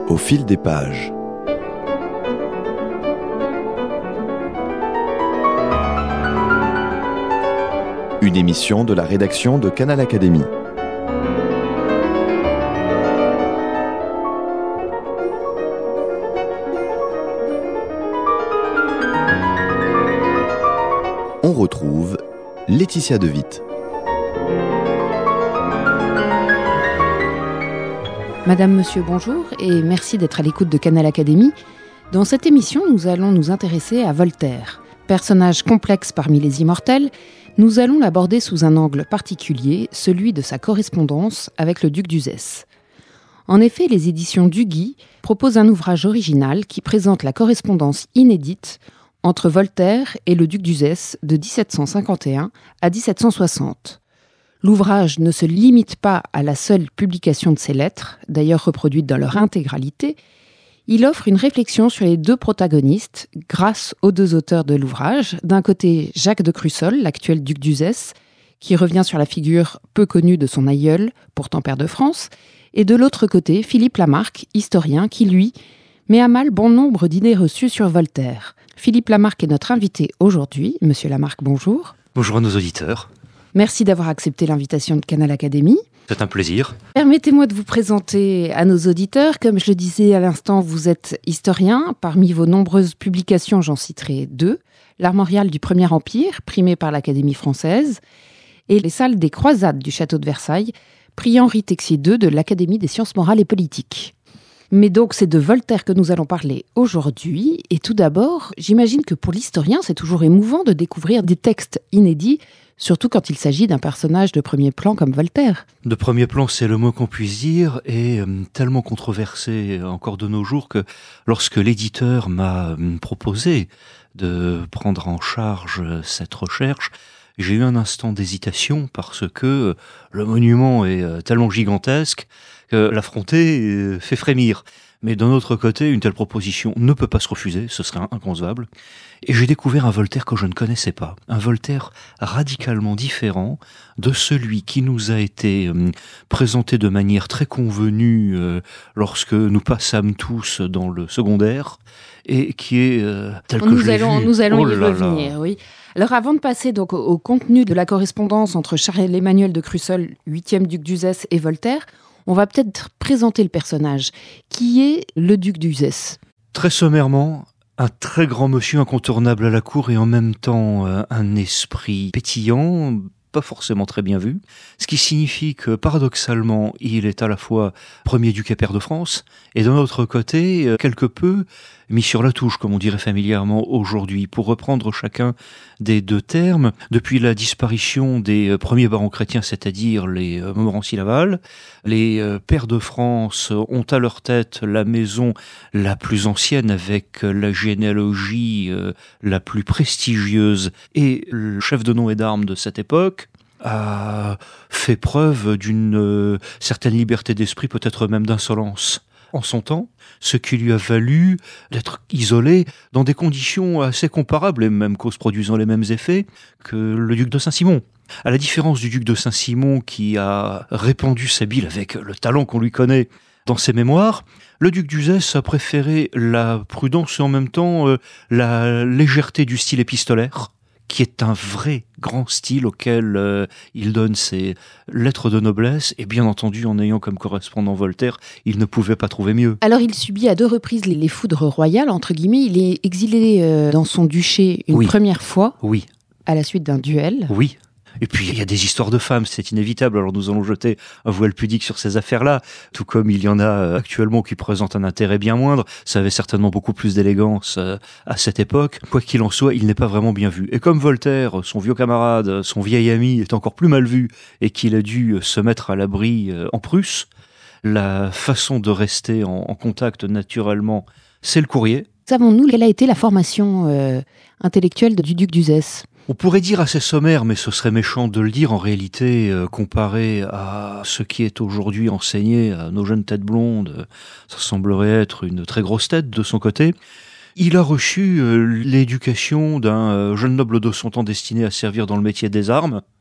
Au fil des pages. Une émission de la rédaction de Canal Académie. On retrouve Laetitia De Witt. Madame, Monsieur, bonjour et merci d'être à l'écoute de Canal Académie. Dans cette émission, nous allons nous intéresser à Voltaire. Personnage complexe parmi les immortels, nous allons l'aborder sous un angle particulier, celui de sa correspondance avec le duc d'Uzès. En effet, les éditions Duguy proposent un ouvrage original qui présente la correspondance inédite entre Voltaire et le duc d'Uzès de 1751 à 1760. L'ouvrage ne se limite pas à la seule publication de ces lettres, d'ailleurs reproduites dans leur intégralité. Il offre une réflexion sur les deux protagonistes grâce aux deux auteurs de l'ouvrage. D'un côté, Jacques de Crussol, l'actuel duc d'Uzès, qui revient sur la figure peu connue de son aïeul, pourtant père de France, et de l'autre côté, Philippe Lamarck, historien, qui, lui, met à mal bon nombre d'idées reçues sur Voltaire. Philippe Lamarck est notre invité aujourd'hui. Monsieur Lamarck, bonjour. Bonjour à nos auditeurs. Merci d'avoir accepté l'invitation de Canal Académie. C'est un plaisir. Permettez-moi de vous présenter à nos auditeurs. Comme je le disais à l'instant, vous êtes historien. Parmi vos nombreuses publications, j'en citerai deux. L'Armorial du Premier Empire, primé par l'Académie française, et les Salles des Croisades du Château de Versailles, prix Henri Texier II de l'Académie des sciences morales et politiques. Mais donc, c'est de Voltaire que nous allons parler aujourd'hui. Et tout d'abord, j'imagine que pour l'historien, c'est toujours émouvant de découvrir des textes inédits, surtout quand il s'agit d'un personnage de premier plan comme Voltaire. De premier plan, c'est le mot qu'on puisse dire, et tellement controversé encore de nos jours que lorsque l'éditeur m'a proposé de prendre en charge cette recherche, j'ai eu un instant d'hésitation parce que le monument est tellement gigantesque que l'affronter fait frémir. Mais d'un autre côté, une telle proposition ne peut pas se refuser, ce serait inconcevable. Et j'ai découvert un Voltaire que je ne connaissais pas. Un Voltaire radicalement différent de celui qui nous a été présenté de manière très convenue lorsque nous passâmes tous dans le secondaire, et qui est tel que je l'ai vu. Nous allons y revenir, oui. Alors avant de passer donc au contenu de la correspondance entre Charles-Emmanuel de Crussol, 8e duc d'Uzès, et Voltaire, on va peut-être présenter le personnage. Qui est le duc d'Uzès ? Très sommairement, un très grand monsieur incontournable à la cour et en même temps un esprit pétillant, pas forcément très bien vu, ce qui signifie que paradoxalement, il est à la fois premier duc et pair de France, et d'un autre côté, quelque peu mis sur la touche, comme on dirait familièrement aujourd'hui, pour reprendre chacun des deux termes. Depuis la disparition des premiers barons chrétiens, c'est-à-dire les Montmorency-Laval, les pairs de France ont à leur tête la maison la plus ancienne avec la généalogie la plus prestigieuse, et le chef de nom et d'armes de cette époque a fait preuve d'une certaine liberté d'esprit, peut-être même d'insolence en son temps, ce qui lui a valu d'être isolé dans des conditions assez comparables et même causes produisant les mêmes effets que le duc de Saint-Simon. À la différence du duc de Saint-Simon qui a répandu sa bile avec le talent qu'on lui connaît dans ses mémoires, le duc d'Uzès a préféré la prudence et en même temps la légèreté du style épistolaire, qui est un vrai grand style auquel il donne ses lettres de noblesse, et bien entendu, en ayant comme correspondant Voltaire, il ne pouvait pas trouver mieux. Alors, il subit à deux reprises les foudres royales, entre guillemets. Il est exilé dans son duché une première fois, à la suite d'un duel. Oui. Et puis, il y a des histoires de femmes, c'est inévitable. Alors, nous allons jeter un voile pudique sur ces affaires-là, tout comme il y en a actuellement qui présentent un intérêt bien moindre. Ça avait certainement beaucoup plus d'élégance à cette époque. Quoi qu'il en soit, il n'est pas vraiment bien vu. Et comme Voltaire, son vieux camarade, son vieil ami, est encore plus mal vu et qu'il a dû se mettre à l'abri en Prusse, la façon de rester en contact naturellement, c'est le courrier. Savons-nous quelle a été la formation intellectuelle du duc d'Uzès ? On pourrait dire assez sommaire, mais ce serait méchant de le dire. En réalité, comparé à ce qui est aujourd'hui enseigné à nos jeunes têtes blondes, ça semblerait être une très grosse tête de son côté. Il a reçu l'éducation d'un jeune noble de son temps destiné à servir dans le métier des armes,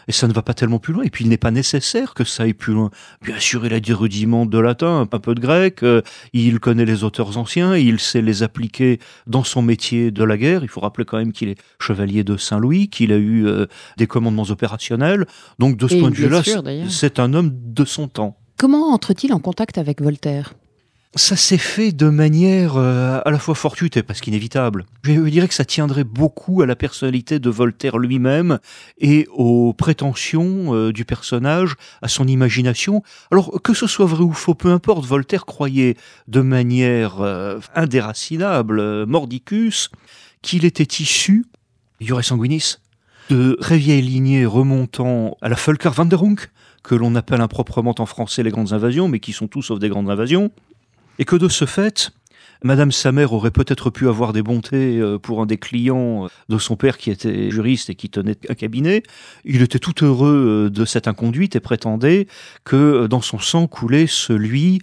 et ça ne va pas tellement plus loin. Et puis il n'est pas nécessaire que ça aille plus loin. Bien sûr, il a des rudiments de latin, un peu de grec, il connaît les auteurs anciens, il sait les appliquer dans son métier de la guerre. Il faut rappeler quand même qu'il est chevalier de Saint-Louis, qu'il a eu des commandements opérationnels. Donc de ce point de vue-là, c'est un homme de son temps. Comment entre-t-il en contact avec Voltaire ? Ça s'est fait de manière à la fois fortuite et presque inévitable. Je dirais que ça tiendrait beaucoup à la personnalité de Voltaire lui-même et aux prétentions du personnage, à son imagination. Alors, que ce soit vrai ou faux, peu importe, Voltaire croyait de manière indéracinable, mordicus, qu'il était issu, Iure sanguinis, de très vieilles lignées remontant à la Völkerwanderung, que l'on appelle improprement en français les grandes invasions, mais qui sont tous sauf des grandes invasions. Et que de ce fait, Madame sa mère aurait peut-être pu avoir des bontés pour un des clients de son père qui était juriste et qui tenait un cabinet. Il était tout heureux de cette inconduite et prétendait que dans son sang coulait celui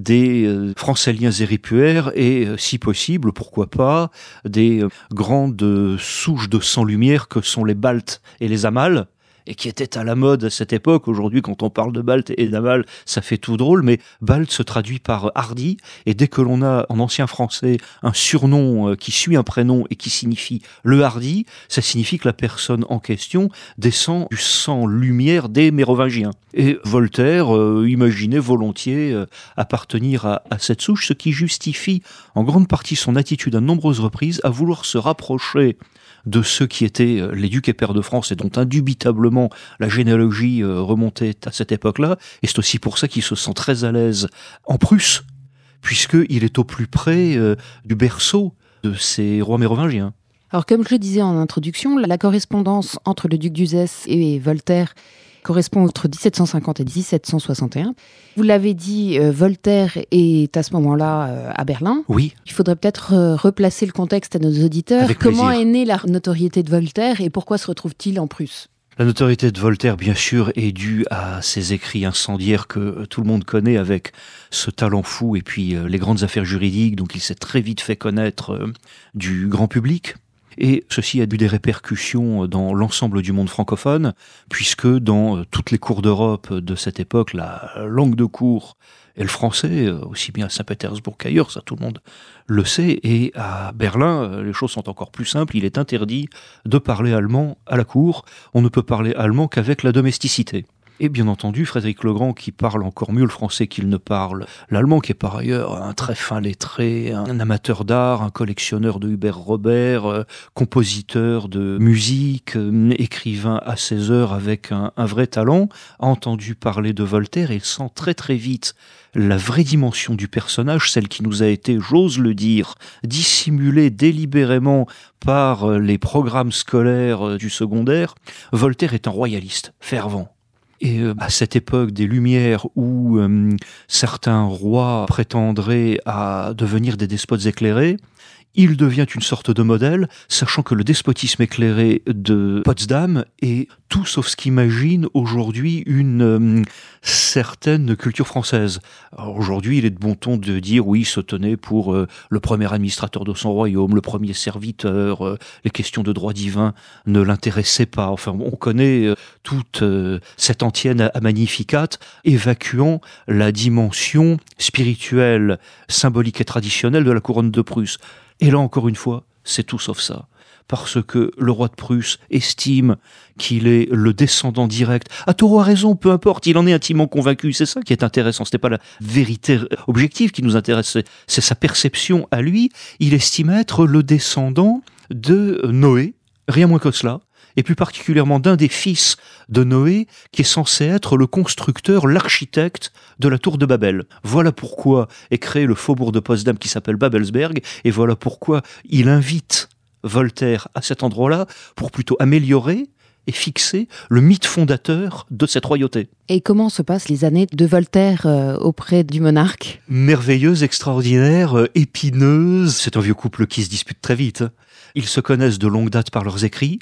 des Franciliens héripuaires et, si possible, pourquoi pas, des grandes souches de sang-lumière que sont les Baltes et les Amals, et qui était à la mode à cette époque. Aujourd'hui, quand on parle de Baltes et d'Amal, ça fait tout drôle, mais Baltes se traduit par hardi, et dès que l'on a en ancien français un surnom qui suit un prénom et qui signifie le hardi, ça signifie que la personne en question descend du sang-lumière des Mérovingiens. Et Voltaire imaginait volontiers appartenir à cette souche, ce qui justifie en grande partie son attitude à de nombreuses reprises à vouloir se rapprocher de ceux qui étaient les ducs et pairs de France et dont indubitablement la généalogie remontait à cette époque-là. Et c'est aussi pour ça qu'il se sent très à l'aise en Prusse, puisqu'il est au plus près du berceau de ces rois mérovingiens. Alors, comme je le disais en introduction, la correspondance entre le duc d'Uzès et Voltaire correspond entre 1750 et 1761. Vous l'avez dit, Voltaire est à ce moment-là à Berlin. Oui. Il faudrait peut-être replacer le contexte à nos auditeurs. Avec Comment plaisir. est née la notoriété de Voltaire et pourquoi se retrouve-t-il en Prusse ? La notoriété de Voltaire, bien sûr, est due à ses écrits incendiaires que tout le monde connaît, avec ce talent fou et puis les grandes affaires juridiques, donc il s'est très vite fait connaître du grand public. Et ceci a eu des répercussions dans l'ensemble du monde francophone, puisque dans toutes les cours d'Europe de cette époque, la langue de cour est le français, aussi bien à Saint-Pétersbourg qu'ailleurs, ça tout le monde le sait. Et à Berlin, les choses sont encore plus simples, il est interdit de parler allemand à la cour, on ne peut parler allemand qu'avec la domesticité. Et bien entendu, Frédéric le Grand, qui parle encore mieux le français qu'il ne parle l'allemand, qui est par ailleurs un très fin lettré, un amateur d'art, un collectionneur de Hubert Robert, compositeur de musique, écrivain à ses heures avec un vrai talent, a entendu parler de Voltaire et sent très très vite la vraie dimension du personnage, celle qui nous a été, j'ose le dire, dissimulée délibérément par les programmes scolaires du secondaire. Voltaire est un royaliste fervent. Et à cette époque des Lumières où certains rois prétendraient à devenir des despotes éclairés, il devient une sorte de modèle, sachant que le despotisme éclairé de Potsdam est tout sauf ce qu'imagine aujourd'hui une certaine culture française. Alors aujourd'hui, il est de bon ton de dire oui, il se tenait pour le premier administrateur de son royaume, le premier serviteur, les questions de droit divin ne l'intéressaient pas. Enfin, on connaît toute cette antienne à Magnificat, évacuant la dimension spirituelle, symbolique et traditionnelle de la couronne de Prusse. Et là, encore une fois, c'est tout sauf ça. Parce que le roi de Prusse estime qu'il est le descendant direct. À tort ou à raison, peu importe, il en est intimement convaincu. C'est ça qui est intéressant. Ce n'est pas la vérité objective qui nous intéresse, c'est sa perception à lui. Il estime être le descendant de Noé, rien moins que cela. Et plus particulièrement d'un des fils de Noé, qui est censé être le constructeur, l'architecte de la tour de Babel. Voilà pourquoi est créé le faubourg de Potsdam qui s'appelle Babelsberg, et voilà pourquoi il invite Voltaire à cet endroit-là pour plutôt améliorer et fixer le mythe fondateur de cette royauté. Et comment se passent les années de Voltaire auprès du monarque ? Merveilleuse, extraordinaire, épineuse. C'est un vieux couple qui se dispute très vite. Ils se connaissent de longue date par leurs écrits.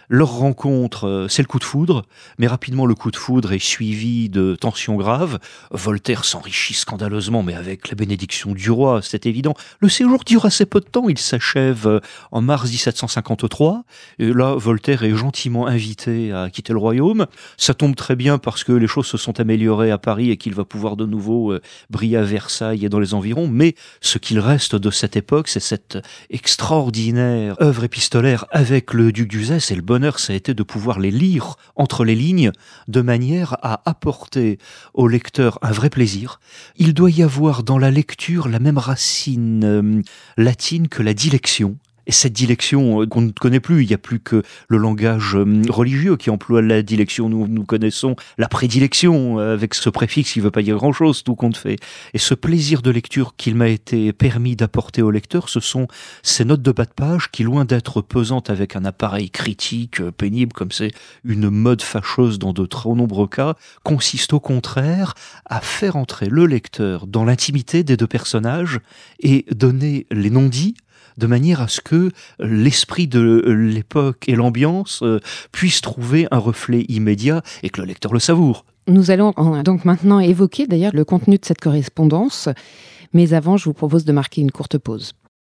Leur rencontre, c'est le coup de foudre, mais rapidement le coup de foudre est suivi de tensions graves. Voltaire s'enrichit scandaleusement, mais avec la bénédiction du roi, c'est évident. Le séjour dure assez peu de temps, il s'achève en mars 1753. Et là, Voltaire est gentiment invité à quitter le royaume. Ça tombe très bien parce que les choses se sont améliorées à Paris et qu'il va pouvoir de nouveau briller à Versailles et dans les environs. Mais ce qu'il reste de cette époque, c'est cette extraordinaire œuvre épistolaire avec le duc d'Uzès, et le bonheur, ça a été de pouvoir les lire entre les lignes de manière à apporter au lecteur un vrai plaisir. Il doit y avoir dans la lecture la même racine latine que la dilection. Et cette dilection qu'on ne connaît plus, il n'y a plus que le langage religieux qui emploie la dilection. Nous connaissons la prédilection avec ce préfixe qui ne veut pas dire grand-chose, tout compte fait. Et ce plaisir de lecture qu'il m'a été permis d'apporter au lecteur, ce sont ces notes de bas de page qui, loin d'être pesantes avec un appareil critique pénible, comme c'est une mode fâcheuse dans de trop nombreux cas, consistent au contraire à faire entrer le lecteur dans l'intimité des deux personnages et donner les non-dits de manière à ce que l'esprit de l'époque et l'ambiance puissent trouver un reflet immédiat et que le lecteur le savoure. Nous allons donc maintenant évoquer d'ailleurs le contenu de cette correspondance, mais avant je vous propose de marquer une courte pause.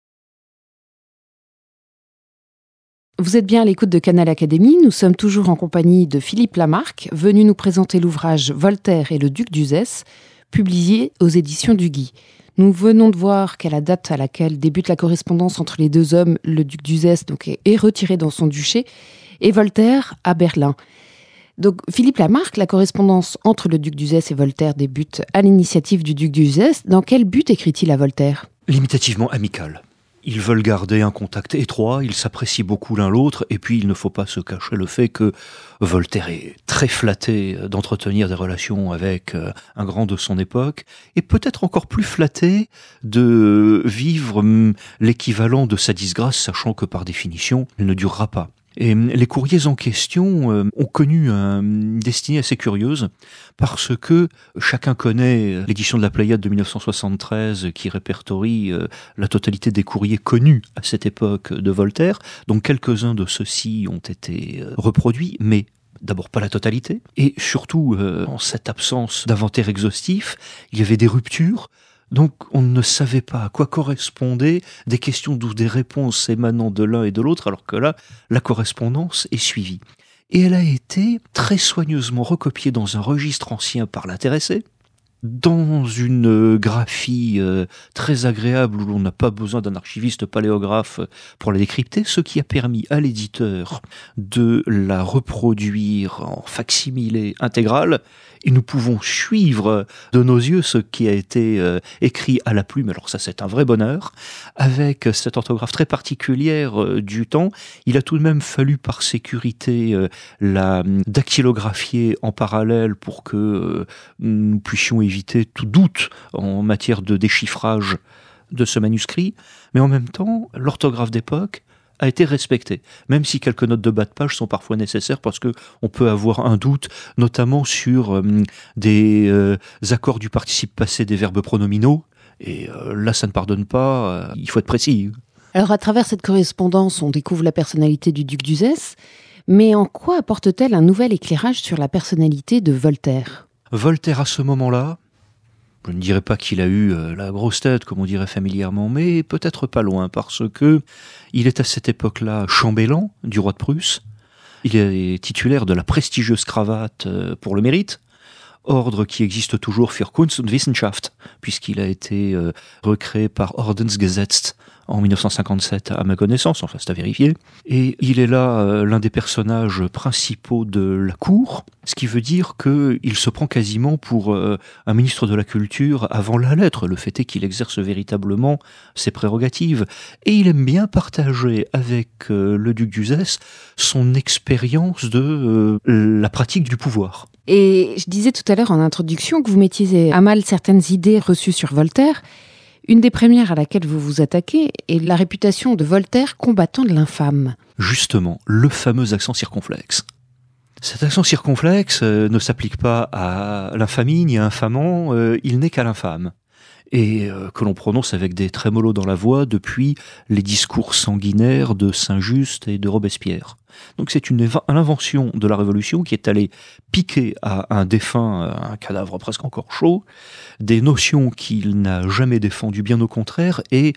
Vous êtes bien à l'écoute de Canal Académie, nous sommes toujours en compagnie de Philippe Lamarck, venu nous présenter l'ouvrage Voltaire et le duc d'Uzès, publié aux éditions du Guy. Nous venons de voir qu'à la date à laquelle débute la correspondance entre les deux hommes, le duc d'Uzès donc, est retiré dans son duché et Voltaire à Berlin. Donc Philippe Lamarck, la correspondance entre le duc d'Uzès et Voltaire débute à l'initiative du duc d'Uzès. Dans quel but écrit-il à Voltaire ? Limitativement amical. Ils veulent garder un contact étroit, ils s'apprécient beaucoup l'un l'autre, et puis il ne faut pas se cacher le fait que Voltaire est très flatté d'entretenir des relations avec un grand de son époque, et peut-être encore plus flatté de vivre l'équivalent de sa disgrâce, sachant que par définition, elle ne durera pas. Et les courriers en question ont connu une destinée assez curieuse parce que chacun connaît l'édition de la Pléiade de 1973 qui répertorie la totalité des courriers connus à cette époque de Voltaire. Donc quelques-uns de ceux-ci ont été reproduits, mais d'abord pas la totalité. Et surtout, en cette absence d'inventaire exhaustif, il y avait des ruptures. Donc on ne savait pas à quoi correspondaient des questions ou des réponses émanant de l'un et de l'autre, alors que là, la correspondance est suivie. Et elle a été très soigneusement recopiée dans un registre ancien par l'intéressé, dans une graphie très agréable où l'on n'a pas besoin d'un archiviste paléographe pour la décrypter, ce qui a permis à l'éditeur de la reproduire en facsimilé intégral. Et nous pouvons suivre de nos yeux ce qui a été écrit à la plume, alors ça c'est un vrai bonheur, avec cette orthographe très particulière du temps. Il a tout de même fallu par sécurité la dactylographier en parallèle pour que nous puissions éviter tout doute en matière de déchiffrage de ce manuscrit, mais en même temps, l'orthographe d'époque a été respectée, même si quelques notes de bas de page sont parfois nécessaires parce que on peut avoir un doute, notamment sur des accords du participe passé des verbes pronominaux, et là ça ne pardonne pas, il faut être précis. Alors à travers cette correspondance, on découvre la personnalité du duc d'Uzès, mais en quoi apporte-t-elle un nouvel éclairage sur la personnalité de Voltaire ? Voltaire à ce moment-là, je ne dirais pas qu'il a eu la grosse tête, comme on dirait familièrement, mais peut-être pas loin, parce que il est à cette époque-là chambellan du roi de Prusse. Il est titulaire de la prestigieuse cravate pour le mérite, ordre qui existe toujours für Kunst und Wissenschaft, puisqu'il a été recréé par Ordensgesetz en 1957 à ma connaissance, enfin c'est à vérifier. Et il est là l'un des personnages principaux de la cour, ce qui veut dire qu'il se prend quasiment pour un ministre de la Culture avant la lettre. Le fait est qu'il exerce véritablement ses prérogatives. Et il aime bien partager avec le duc d'Uzès son expérience de la pratique du pouvoir. Et je disais tout à l'heure en introduction que vous mettiez à mal certaines idées reçues sur Voltaire. Une des premières à laquelle vous vous attaquez est la réputation de Voltaire combattant de l'infâme. Justement, le fameux accent circonflexe. Cet accent circonflexe ne s'applique pas à l'infamie ni à infamant, il n'est qu'à l'infâme. et que l'on prononce avec des trémolos dans la voix depuis les discours sanguinaires de Saint-Just et de Robespierre. Donc c'est l'invention de la Révolution qui est allée piquer à un défunt, un cadavre presque encore chaud, des notions qu'il n'a jamais défendues, bien au contraire, et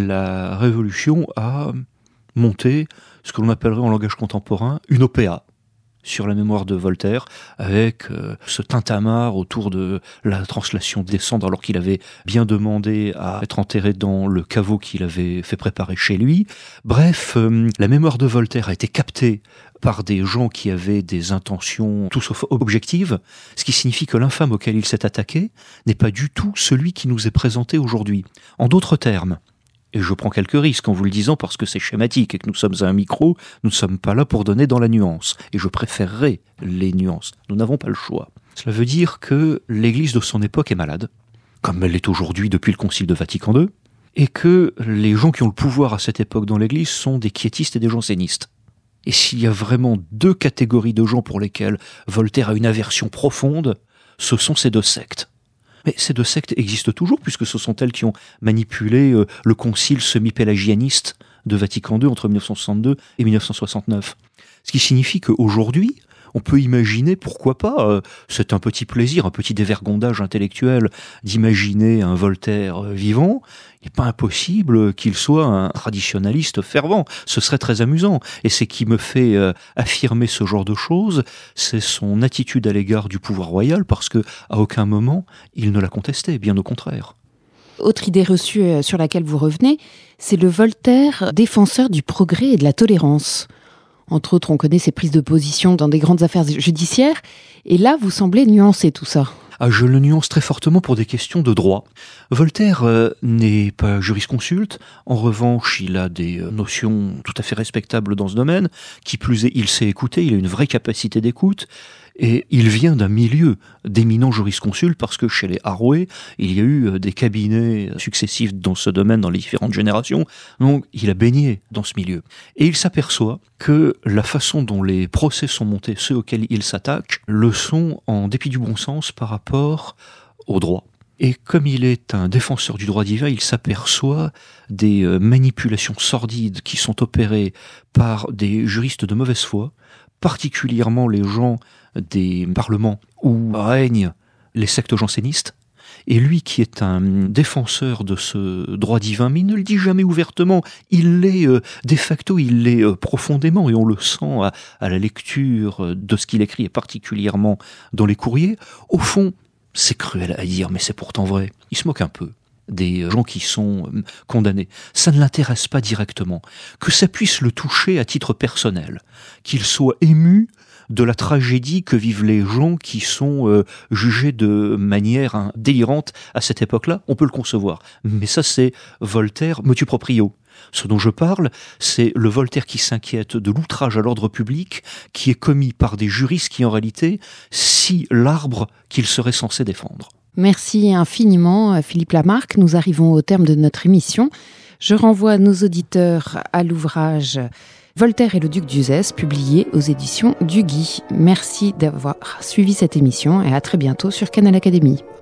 la Révolution a monté ce que l'on appellerait en langage contemporain une OPA sur la mémoire de Voltaire, avec ce tintamarre autour de la translation des cendres, alors qu'il avait bien demandé à être enterré dans le caveau qu'il avait fait préparer chez lui. Bref, la mémoire de Voltaire a été captée par des gens qui avaient des intentions tout sauf objectives, ce qui signifie que l'infâme auquel il s'est attaqué n'est pas du tout celui qui nous est présenté aujourd'hui. En d'autres termes, et je prends quelques risques en vous le disant parce que c'est schématique et que nous sommes à un micro, nous ne sommes pas là pour donner dans la nuance. Et je préférerais les nuances. Nous n'avons pas le choix. Cela veut dire que l'Église de son époque est malade, comme elle l'est aujourd'hui depuis le Concile de Vatican II, et que les gens qui ont le pouvoir à cette époque dans l'Église sont des quiétistes et des jansénistes. Et s'il y a vraiment deux catégories de gens pour lesquelles Voltaire a une aversion profonde, ce sont ces deux sectes. Mais ces deux sectes existent toujours, puisque ce sont elles qui ont manipulé le concile semi-pélagianiste de Vatican II entre 1962 et 1969. Ce qui signifie qu'aujourd'hui, on peut imaginer, pourquoi pas, c'est un petit plaisir, un petit dévergondage intellectuel d'imaginer un Voltaire vivant. Il n'est pas impossible qu'il soit un traditionnaliste fervent. Ce serait très amusant. Et ce qui me fait affirmer ce genre de choses, c'est son attitude à l'égard du pouvoir royal, parce que à aucun moment il ne l'a contesté, bien au contraire. Autre idée reçue sur laquelle vous revenez, c'est le Voltaire défenseur du progrès et de la tolérance. Entre autres, on connaît ses prises de position dans des grandes affaires judiciaires. Et là, vous semblez nuancer tout ça. Je le nuance très fortement pour des questions de droit. Voltaire n'est pas jurisconsulte. En revanche, il a des notions tout à fait respectables dans ce domaine. Qui plus est, il sait écouter, il a une vraie capacité d'écoute. Et il vient d'un milieu d'éminents jurisconsultes parce que chez les Harouet, il y a eu des cabinets successifs dans ce domaine dans les différentes générations. Donc, il a baigné dans ce milieu. Et il s'aperçoit que la façon dont les procès sont montés, ceux auxquels il s'attaque, le sont en dépit du bon sens par rapport au droit. Et comme il est un défenseur du droit divin, il s'aperçoit des manipulations sordides qui sont opérées par des juristes de mauvaise foi, particulièrement les gens des parlements où règnent les sectes jansénistes. Et lui qui est un défenseur de ce droit divin, mais il ne le dit jamais ouvertement, il l'est de facto, il l'est profondément, et on le sent à la lecture de ce qu'il écrit, et particulièrement dans les courriers. Au fond, c'est cruel à dire, mais c'est pourtant vrai. Il se moque un peu des gens qui sont condamnés. Ça ne l'intéresse pas directement. Que ça puisse le toucher à titre personnel, qu'il soit ému de la tragédie que vivent les gens qui sont jugés de manière délirante à cette époque-là, on peut le concevoir. Mais ça, c'est Voltaire motu proprio. Ce dont je parle, c'est le Voltaire qui s'inquiète de l'outrage à l'ordre public qui est commis par des juristes qui, en réalité, scient l'arbre qu'il serait censé défendre. Merci infiniment, Philippe Lamarque. Nous arrivons au terme de notre émission. Je renvoie nos auditeurs à l'ouvrage Voltaire et le duc d'Uzès, publié aux éditions du Guy. Merci d'avoir suivi cette émission et à très bientôt sur Canal Académie.